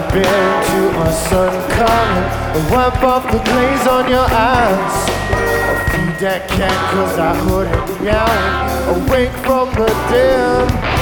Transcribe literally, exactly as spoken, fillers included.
been to a sun coming and wipe off the glaze on your eyes. I feed that cat cause I heard it meowing, awake from the dead.